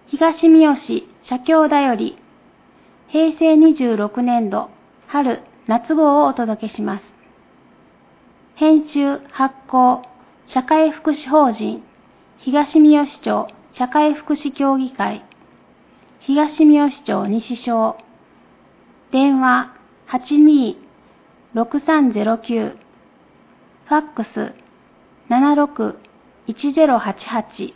東三好社協だより平成26年度春夏号をお届けします。編集発行社会福祉法人東三好町社会福祉協議会東三好町西小電話 82-6309 ファックス 76-1088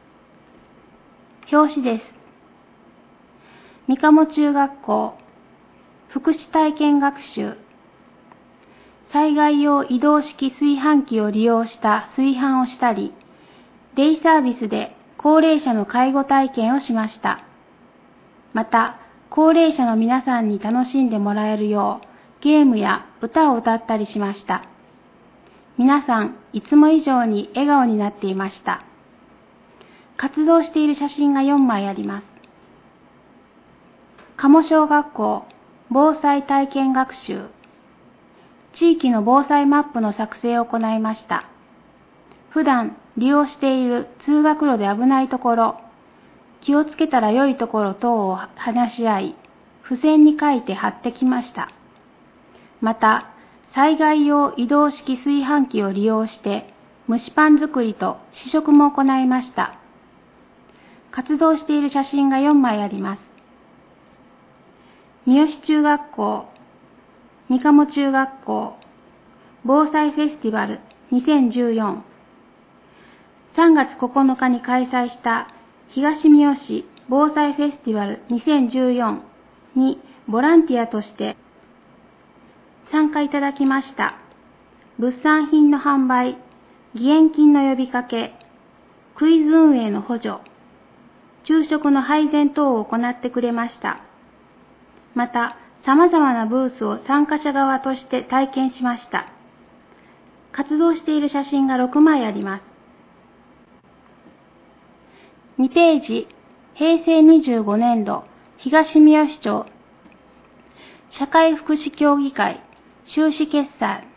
表紙です。三鴨中学校福祉体験学習災害用移動式炊飯器を利用した炊飯をしたり、デイサービスで高齢者の介護体験をしました。また、高齢者の皆さんに楽しんでもらえるよう、ゲームや歌を歌ったりしました。皆さん、いつも以上に笑顔になっていました。活動している写真が4枚あります。鴨小学校防災体験学習地域の防災マップの作成を行いました。普段利用している通学路で危ないところ、気をつけたら良いところ等を話し合い、付箋に書いて貼ってきました。また、災害用移動式炊飯器を利用して蒸しパン作りと試食も行いました。活動している写真が4枚あります。三好中学校三鴨中学校防災フェスティバル2014 3月9日に開催した東三好防災フェスティバル2014にボランティアとして参加いただきました。物産品の販売、義援金の呼びかけ、クイズ運営の補助、昼食の配膳等を行ってくれました。また、様々なブースを参加者側として体験しました。活動している写真が6枚あります。2ページ、平成25年度東三好町社会福祉協議会収支決算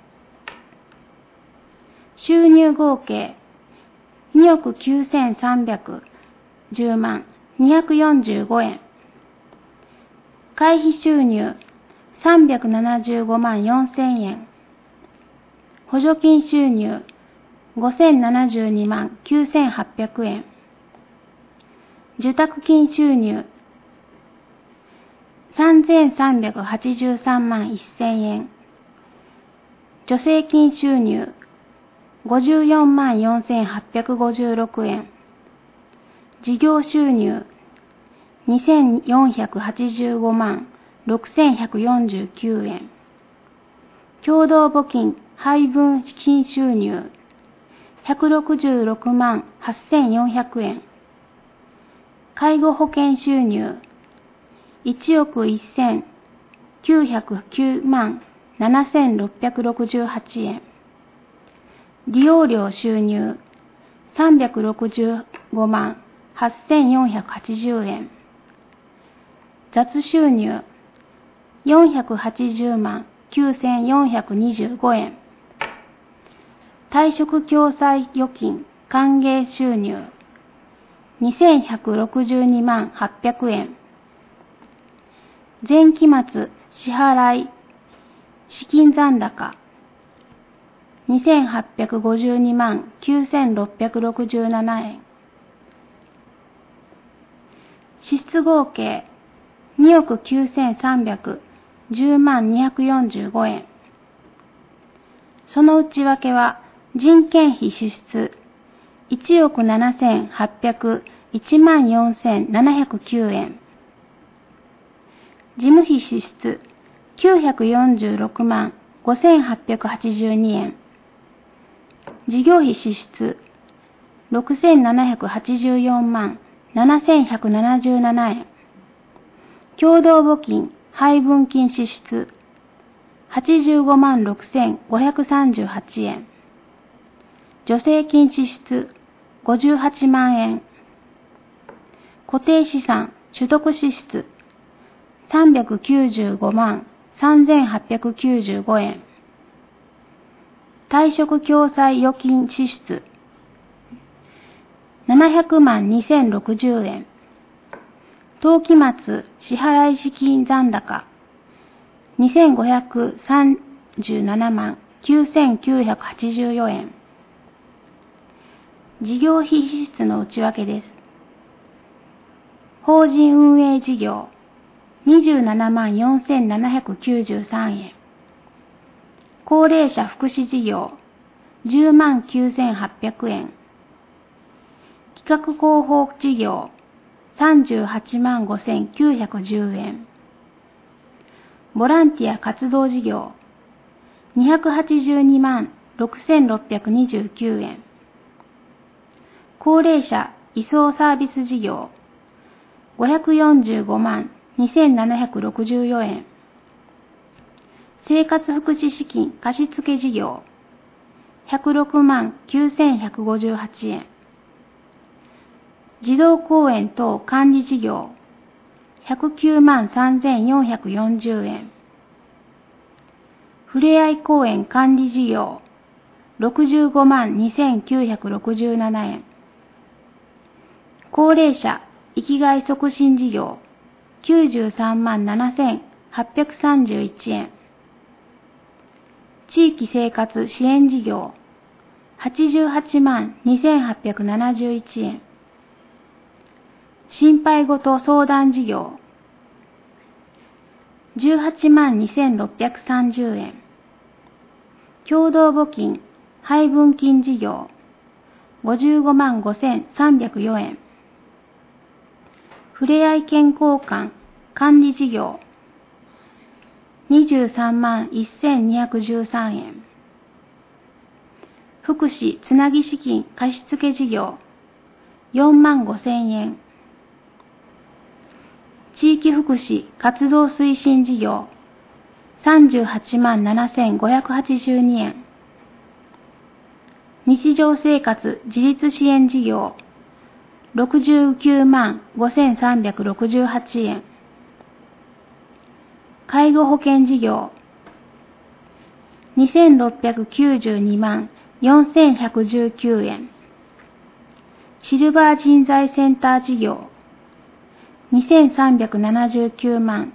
収入合計2億9310万245円会費収入375万4000円補助金収入5072万9800円受託金収入3383万1000円助成金収入54万4856円事業収入2485万6149円共同募金配分金収入166万8400円介護保険収入1億1909万7668円利用料収入365万8480円雑収入480万9425円退職共済預金歓迎収入2162万800円前期末支払い資金残高2852万9667円支出合計2億9310万245円その内訳は人件費支出1億7801万4709円事務費支出946万5882円事業費支出6784万7177円共同募金配分金支出85万6538円助成金支出58万円固定資産取得支出395万3895円退職共済預金支出700万2060円当期末支払資金残高2537万9984円。事業費支出の内訳です。法人運営事業27万4793円。高齢者福祉事業10万9800円。企画広報事業38万5910円。ボランティア活動事業282万6629円。高齢者移送サービス事業545万2764円。生活福祉資金貸付事業106万9158円。児童公園等管理事業109万3440円。ふれあい公園管理事業65万2967円。高齢者生きがい促進事業93万7831円。地域生活支援事業88万2871円。心配事相談事業18万2630円。共同募金配分金事業55万5304円。ふれあい健康館管理事業23万1213円。福祉つなぎ資金貸付事業4万5000円。地域福祉活動推進事業38万7582円。日常生活自立支援事業69万5368円。介護保険事業2692万4119円。シルバー人材センター事業2379万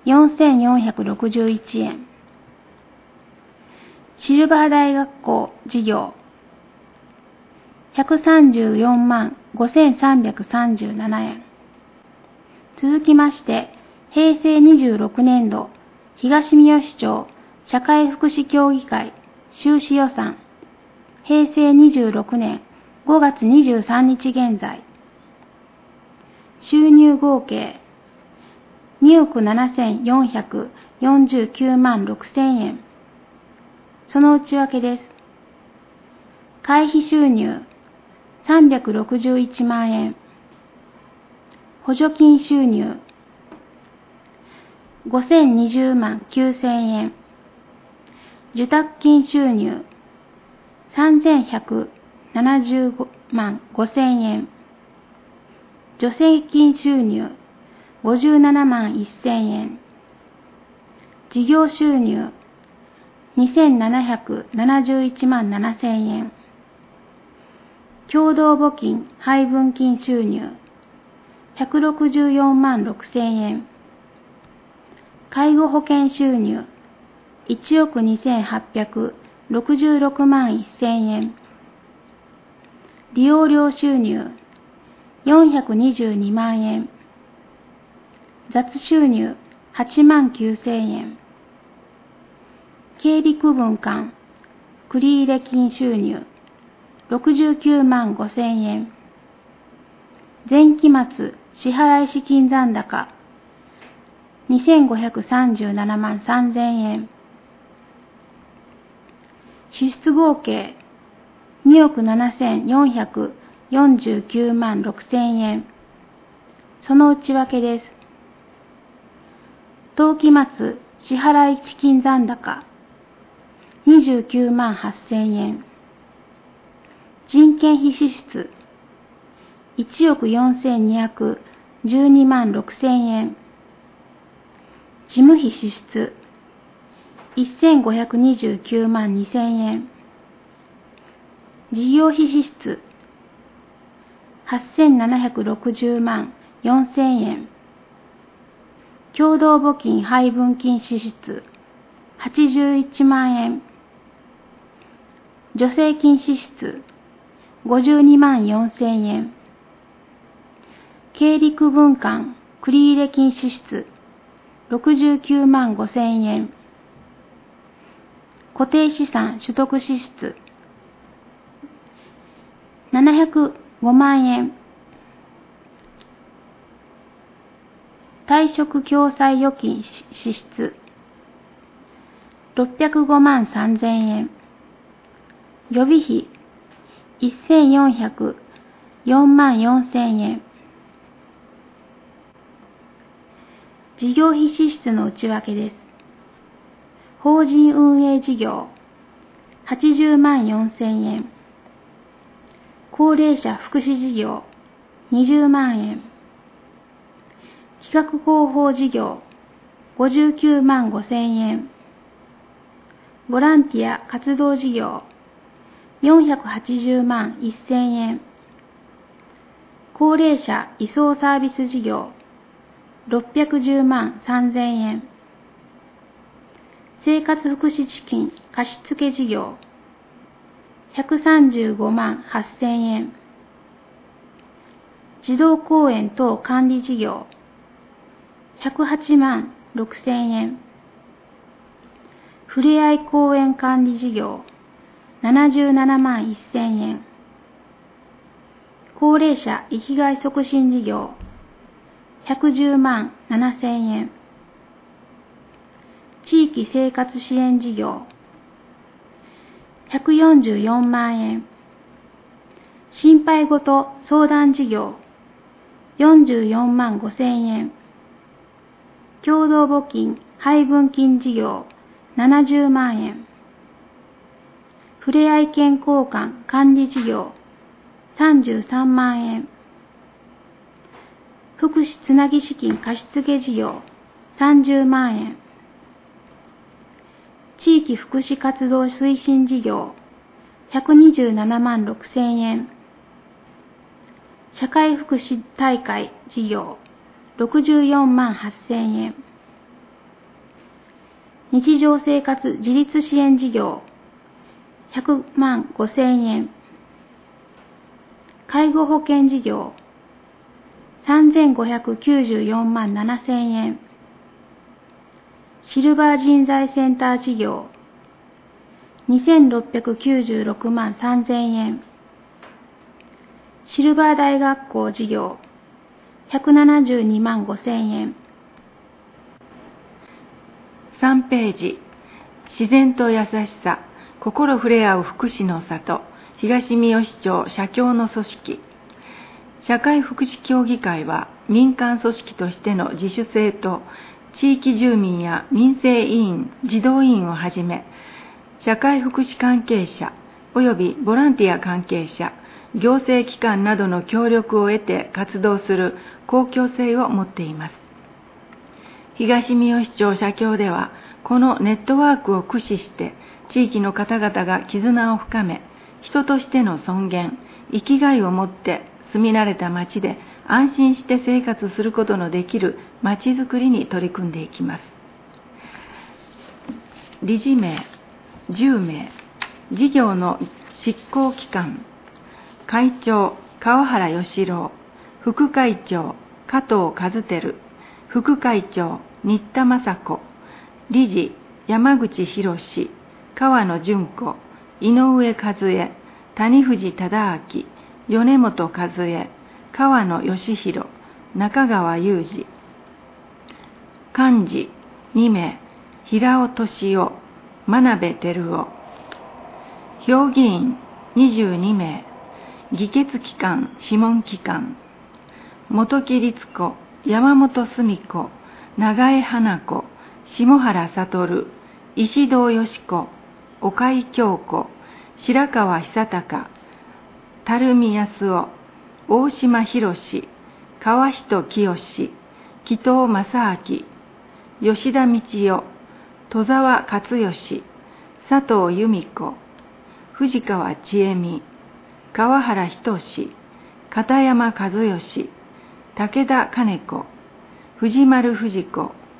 4461円。シルバー大学校事業134万5337円。続きまして、平成26年度東三好町社会福祉協議会収支予算平成26年5月23日現在。収入合計2億7449万6000円。その内訳です。会費収入361万円。補助金収入5020万9000円。受託金収入3175万5000円。助成金収入57万1000円。事業収入2771万7000円。共同募金配分金収入164万6000円。介護保険収入1億2866万1000円。利用料収入422万円。雑収入8万9000円。経理区分間繰入金収入69万5000円。前期末支払資金残高2537万3000円。支出合計2億7449万6000円。その内訳です。当期末支払資金残高29万8000円。人件費支出1億4212万6000円。事務費支出1529万2000円。事業費支出8760万4000円。 共同募金配分金支出81万円。助成金支出52万4千円。経理区分館繰入金支出69万5千円。固定資産取得支出705万円。退職共済預金支出605万3千円。予備費1404万4千円。事業費支出の内訳です。法人運営事業80万4千円。高齢者福祉事業20万円。企画広報事業59万5千円。ボランティア活動事業480万1千円。高齢者移送サービス事業610万3千円。生活福祉資金貸付事業135万8千円。児童公園等管理事業108万6千円。ふれあい公園管理事業77万1千円。高齢者生きがい促進事業110万7千円。地域生活支援事業144万円。心配ごと相談事業44万5千円。共同募金配分金事業70万円。ふれあい健康館管理事業33万円。福祉つなぎ資金貸付事業30万円。地域福祉活動推進事業127万6千円。社会福祉大会事業64万8千円。日常生活自立支援事業100万5千円。介護保険事業3594万7千円。シルバー人材センター事業2696万3千円。シルバー大学校事業172万5千円。 3ページ、自然と優しさ、心触れ合う福祉の里、東三好町社協の組織。社会福祉協議会は民間組織としての自主性と、地域住民や民生委員、児童委員をはじめ、社会福祉関係者及びボランティア関係者、行政機関などの協力を得て活動する公共性を持っています。東三好町社協では、このネットワークを駆使して、地域の方々が絆を深め、人としての尊厳、生きがいを持って住み慣れた町で安心して生活することのできる町づくりに取り組んでいきます。理事名、10名、事業の執行機関、会長、川原義郎、副会長、加藤和輝、副会長、新田雅子、理事、山口博、川野純子、井上和恵、谷藤忠明、米本和恵、川野義弘、中川裕二。幹事2名、平尾俊夫、真鍋照夫。評議員22名、議決機関、諮問機関。本木律子、山本澄子、長江花子、下原悟、石堂よし子、岡井京子、白川久隆、垂水康夫、大島博史、川人清、紀藤正明、吉田道夫、戸沢勝義、佐藤由美子、藤川千恵美、川原仁、片山和義、武田兼子、藤丸藤子、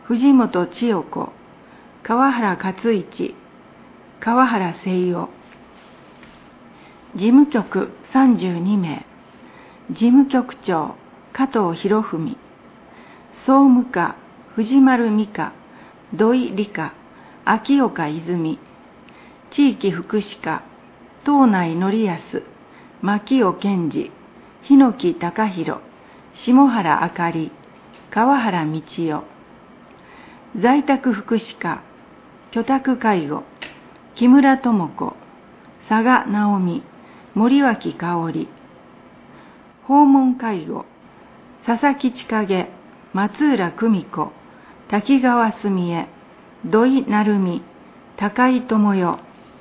藤本千代子、川原克一、川原誠夫。事務局32名。事務局長加藤博文、総務課藤丸美香、土井理香、秋岡泉、地域福祉課東内則康、牧尾健二、日野木隆弘、下原あかり、川原道代。在宅福祉課居宅介護木村智子、佐賀直美、森脇香織。訪問介護佐々木千景、松浦久美子、滝川澄江、土井成美、高井智代。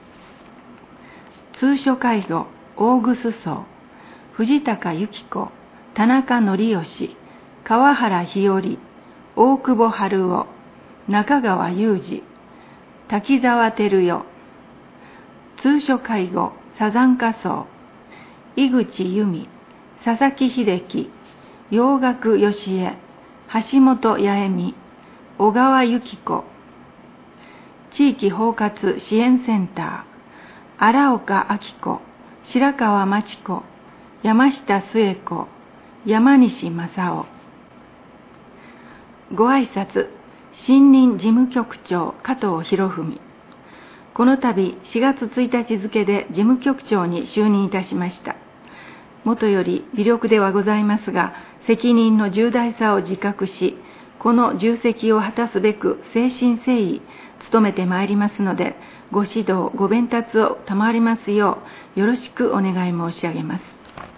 通所介護大楠荘、藤高由紀子、田中則義、川原日和、大久保春夫、中川裕二、滝沢照代。通所介護サザンカ荘、井口由美、佐々木秀樹、洋楽義恵、橋本八重美、小川由紀子。地域包括支援センター荒岡明子、白川真知子、山下末子、山西正夫。ご挨拶新任事務局長加藤博文。この度4月1日付で事務局長に就任いたしました。もとより微力ではございますが、責任の重大さを自覚し、この重責を果たすべく誠心誠意努めてまいりますので、ご指導ご鞭撻を賜りますようよろしくお願い申し上げます。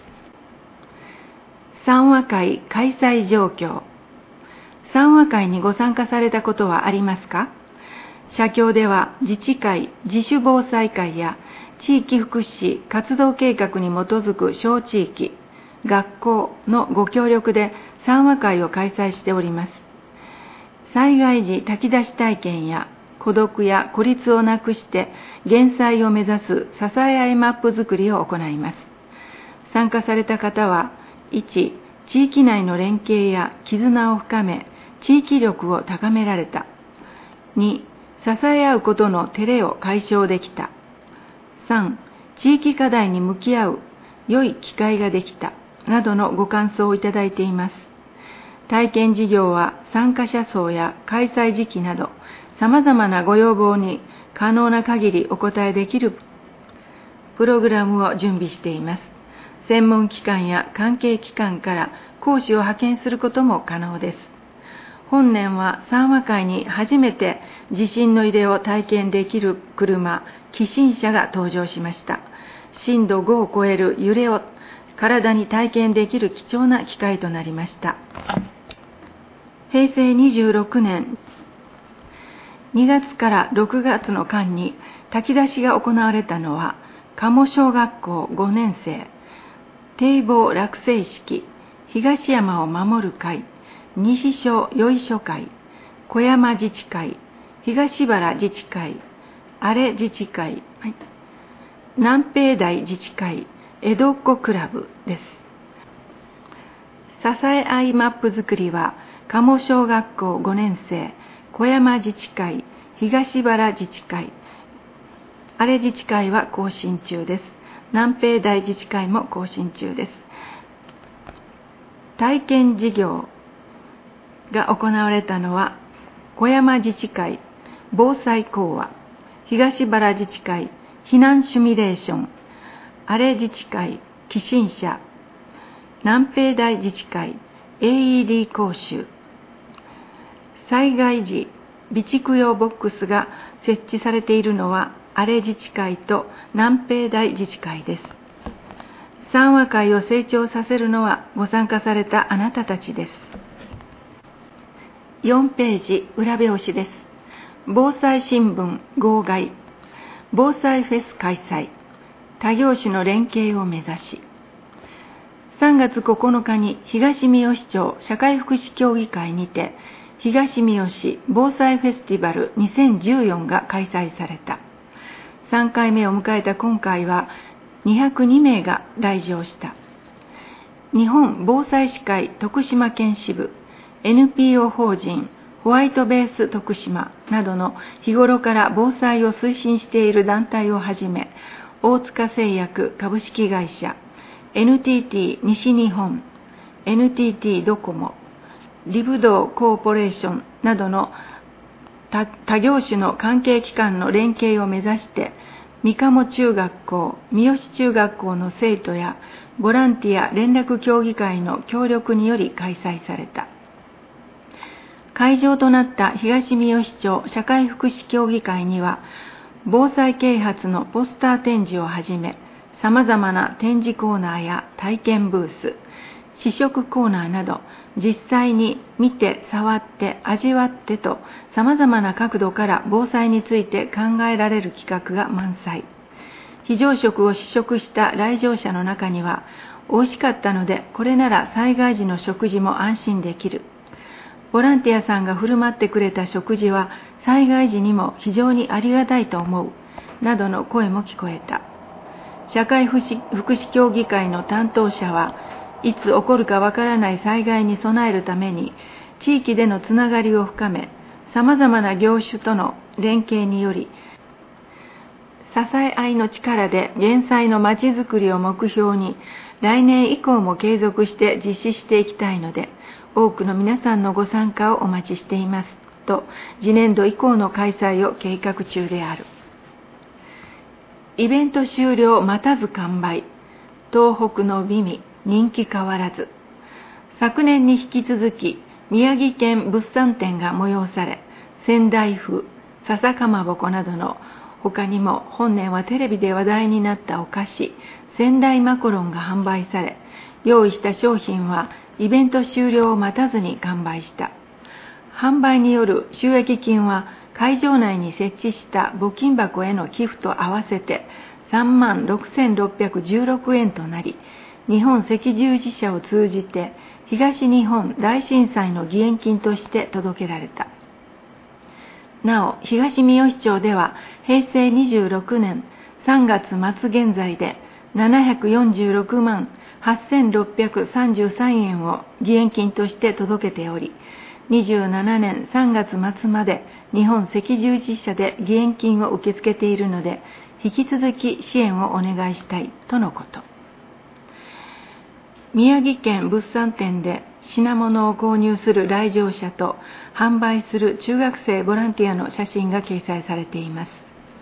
賛和会開催状況。賛和会にご参加されたことはありますか？社協では自治会、自主防災会や地域福祉活動計画に基づく小地域、学校のご協力で賛和会を開催しております。災害時炊き出し体験や孤独や孤立をなくして減災を目指す支え合いマップ作りを行います。参加された方は、1、地域内の連携や絆を深め、地域力を高められた。2、支え合うことの照れを解消できた。3、地域課題に向き合う良い機会ができた。などのご感想をいただいています。体験事業は参加者層や開催時期など、様々なご要望に可能な限りお答えできるプログラムを準備しています。専門機関や関係機関から講師を派遣することも可能です。本年は賛和会に初めて地震の揺れを体験できる車、起震車が登場しました。震度5を超える揺れを体に体験できる貴重な機会となりました。平成26年2月から6月の間に炊き出しが行われたのは、鴨小学校5年生、堤防落成式、東山を守る会、西小よいしょ会、小山自治会、東原自治会、阿連自治会、南平台自治会、江戸っ子クラブです。支え合いマップ作りは、鴨小学校5年生、小山自治会、東原自治会、阿連自治会は更新中です。南平台自治会も更新中です。体験事業が行われたのは、小山自治会、防災講話、東原自治会、避難シミュレーション、阿連自治会、起震車、南平台自治会、AED 講習。災害時、備蓄用ボックスが設置されているのは、阿連自治会と南平台自治会です。賛和会を成長させるのはご参加されたあなたたちです。4ページ裏表紙です。防災新聞号外、防災フェス開催、他業種の連携を目指し。3月9日に東三好町社会福祉協議会にて、東三好防災フェスティバル2014が開催された。3回目を迎えた今回は202名が来場した。日本防災士会徳島県支部、NPO 法人ホワイトベース徳島などの日頃から防災を推進している団体をはじめ、大塚製薬株式会社、NTT 西日本、NTT ドコモ、リブドーコーポレーションなどの他業種の関係機関の連携を目指して、三鴨中学校、三好中学校の生徒やボランティア連絡協議会の協力により開催された。会場となった東三好町社会福祉協議会には、防災啓発のポスター展示をはじめ、様々な展示コーナーや体験ブース、試食コーナーなど、実際に見て、触って、味わってと様々な角度から防災について考えられる企画が満載。非常食を試食した来場者の中には、美味しかったのでこれなら災害時の食事も安心できる。ボランティアさんが振る舞ってくれた食事は災害時にも非常にありがたいと思う。などの声も聞こえた。社会福祉協議会の担当者はいつ起こるかわからない災害に備えるために地域でのつながりを深め、様々な業種との連携により支え合いの力で減災のまちづくりを目標に来年以降も継続して実施していきたいので、多くの皆さんのご参加をお待ちしていますと、次年度以降の開催を計画中である。イベント終了待たず完売、東北の美味人気変わらず。昨年に引き続き宮城県物産展が催され、仙台風、笹かまぼこなどの他にも本年はテレビで話題になったお菓子、仙台マコロンが販売され、用意した商品はイベント終了を待たずに完売した。販売による収益金は会場内に設置した募金箱への寄付と合わせて36,616円となり、日本赤十字社を通じて東日本大震災の義援金として届けられた。なお、東三好町では平成26年3月末現在で746万8,633円を義援金として届けており、27年3月末まで日本赤十字社で義援金を受け付けているので、引き続き支援をお願いしたいとのこと。宮城県物産展で品物を購入する来場者と販売する中学生ボランティアの写真が掲載されています。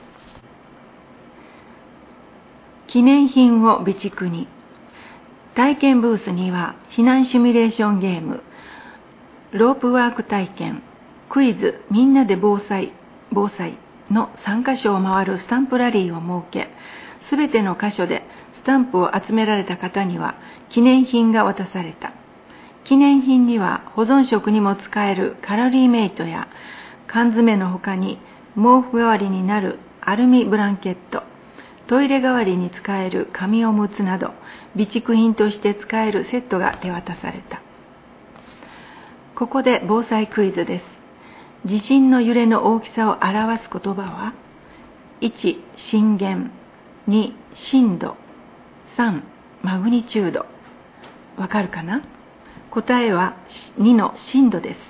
記念品を備蓄に。体験ブースには避難シミュレーションゲーム、ロープワーク体験、クイズみんなで防災の3カ所を回るスタンプラリーを設け、すべての箇所でスタンプを集められた方には記念品が渡された。記念品には保存食にも使えるカロリーメイトや缶詰の他に毛布代わりになるアルミブランケット、トイレ代わりに使える紙おむつなど備蓄品として使えるセットが手渡された。ここで防災クイズです。地震の揺れの大きさを表す言葉は1、震源、2、震度、3、マグニチュード。わかるかな？答えは2の震度です。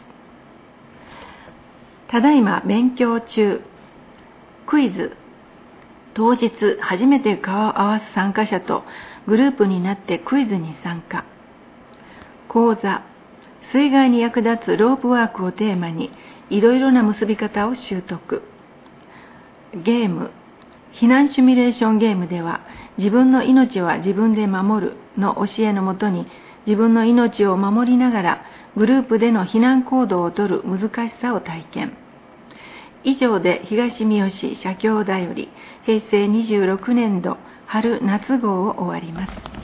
ただいま勉強中。クイズ。当日初めて顔を合わす参加者とグループになってクイズに参加。講座。水害に役立つロープワークをテーマにいろいろな結び方を習得。ゲーム。避難シミュレーションゲームでは自分の命は自分で守るの教えのもとに自分の命を守りながらグループでの避難行動をとる難しさを体験。以上で東三好社協だより平成26年度春夏号を終わります。